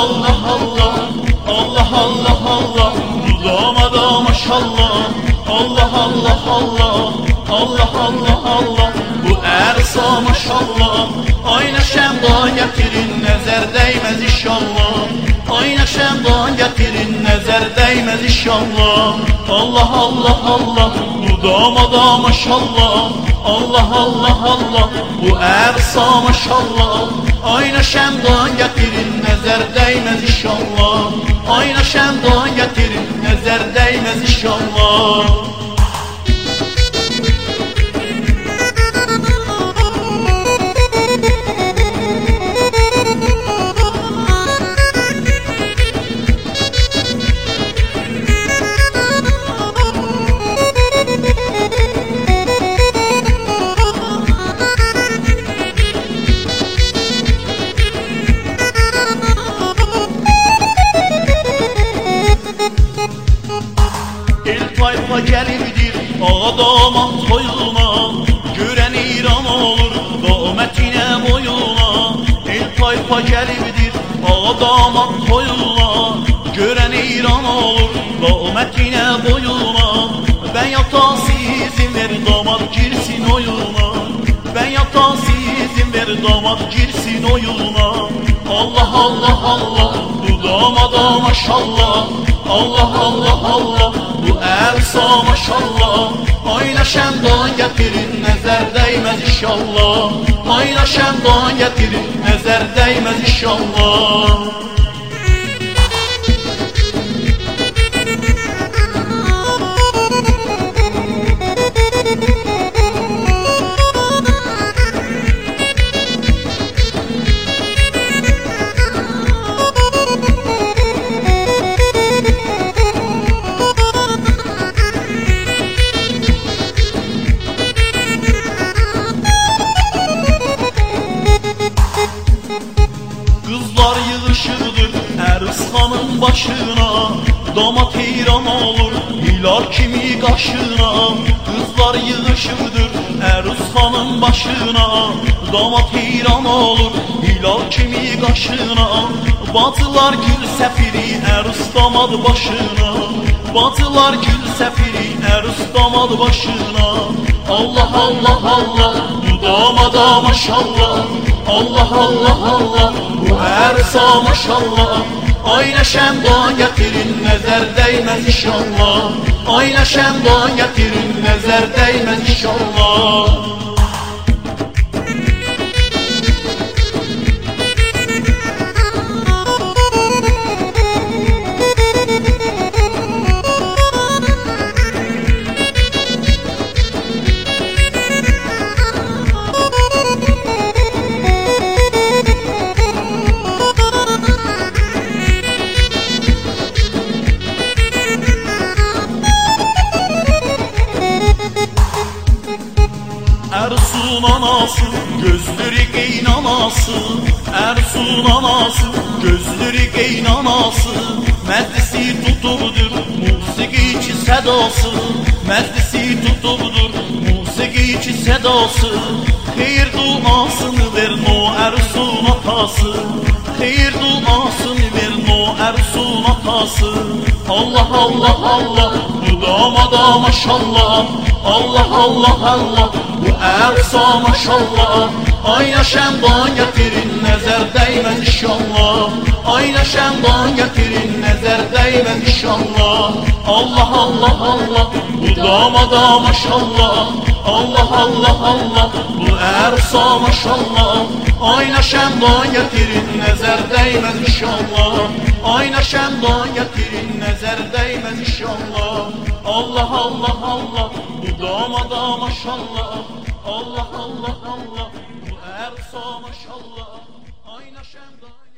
Allah Allah, Allah Allah Allah, dudağıma da maşallah. Allah Allah Allah, Allah Allah Allah, bu ersa maşallah. Ayna şemdan getirin, nəzər değmez inşallah. Ayna şemdan getirin, nəzər değmez inşallah. Allah Allah Allah, dudağıma da maşallah. Allah Allah Allah, bu ersa maşallah. Ayna şemdan getirin, nəzər değmez inşallah. Ayna şemdan getirin, nəzər değmez inşallah. Tayfa gelibdir ağa damat toyuna, gören İran olur dametine boyuna. El tayfa gelibdir ağa damat toyuna, gören İran olur dametine boyuna. Ben yatası izin ver damat girsin oyuna. Ben yatası izin ver damat girsin oyuna. Allah Allah Allah, dudağıma da maşallah. Allah Allah Allah, bu ersa maşallah. Ayna şemdan getirin, nəzər değmez inşallah. Ayna şemdan getirin, nəzər değmez inşallah. Kızlar yığışırdır Erısxanın başına, damat heyran olur Hilal kimi qaşına. Kızlar yığışırdır Erısxanın başına, damat heyran olur Hilal kimi qaşına. Bacılar gül səfiri Ərus damad başına, bacılar gül səfiri Ərus damad başına. Allah Allah Allah, dudağıma da maşallah. Allah Allah Allah, bu ersa maşallah. Ayna şemdan getirin, nəzər değmez inşallah. Ayna şemdan getirin, nəzər değmez inşallah. Ersun anası, gözleri qeynanası. Ersun anası, gözleri qeynanası. Məclisi tutubdur, musiqiçi sədası. Məclisi tutubdur, musiqiçi sədası. Xeyir duasını ver no Ersun atası. Xeyir duasını ver no Ersun atası. Allah Allah Allah, dudağıma da maşallah. Allah Allah Allah, bu ersa maşallah. Ayna şemdan getirin, nəzər değmez inşallah. Ayna şemdan getirin, nəzər değmez inşallah. Allah Allah Allah, dudağıma da maşallah. Allah Allah Allah, bu ersa maşallah. Ayna şemdan getirin, nəzər değmez inşallah. Ayna şemdan getirin, nəzər değmez inşallah. Allah Allah Allah, dudağıma da maşallah. Allah Allah Allah, bu ersa maşallah. Ayna şemdan